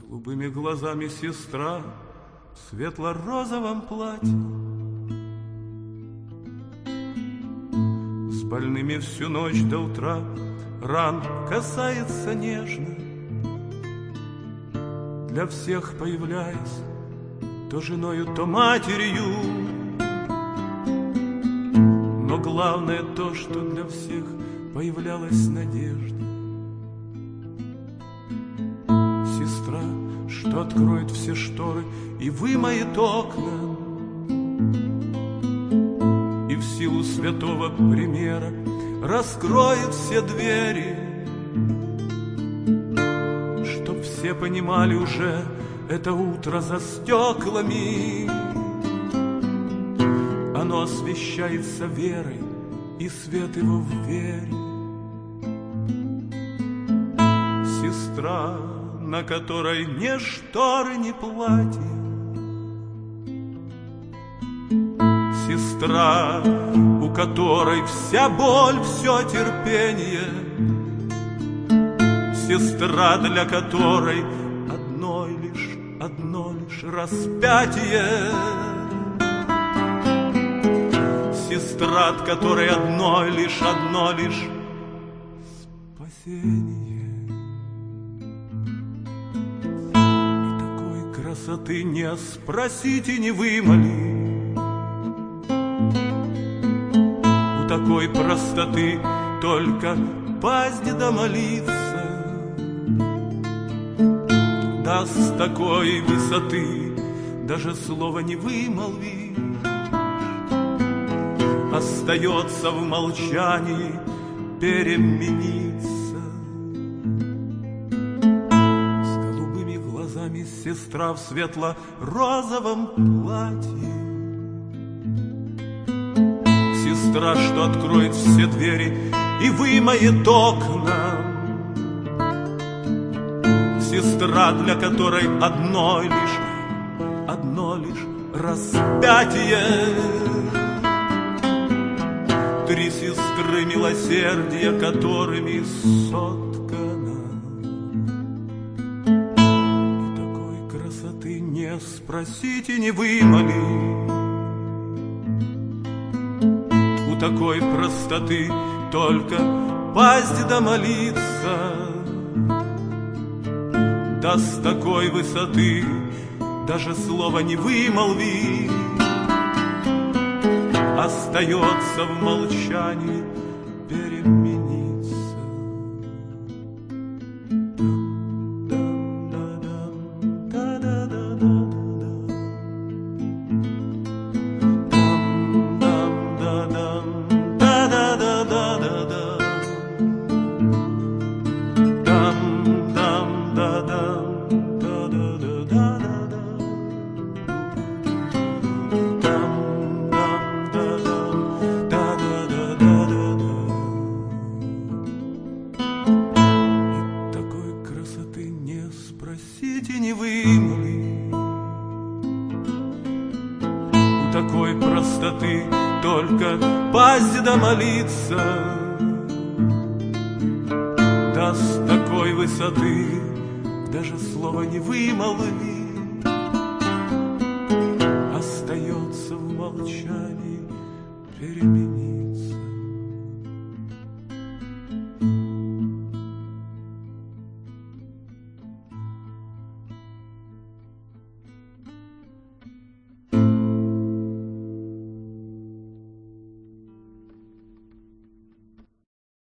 голубыми глазами сестра в светло-розовом платье, с больными всю ночь до утра ран касается нежно, для всех появляясь то женою, то матерью. Но главное то, что для всех появлялась надежда. Сестра, что откроет все шторы и вымоет окна, и в силу святого примера раскроет все двери, чтоб все понимали уже это утро за стеклами. Оно освещается верой, и свет его в вере. Сестра, на которой ни шторы, ни платья, сестра, у которой вся боль, все терпение, сестра, для которой одно лишь распятие, сестра, от которой одно лишь спасение. И такой красоты не спросить и не вымоли, у такой простоты только пасть да молиться. Да с такой высоты даже слова не вымолви, остается в молчании перемениться. С голубыми глазами сестра в светло-розовом платье, сестра, что откроет все двери и вымоет окна, сестра, для которой одно лишь распятие. Три сестры милосердия, которыми соткана. И такой красоты не спросить и не вымоли, у такой простоты только пасть да молиться. Да с такой высоты даже слова не вымолви, остается в молчании перемениться. Спросите, не вымоли, у такой простоты только пасть да молиться. Да с такой высоты даже слова не вымолви, остается в молчании переменить.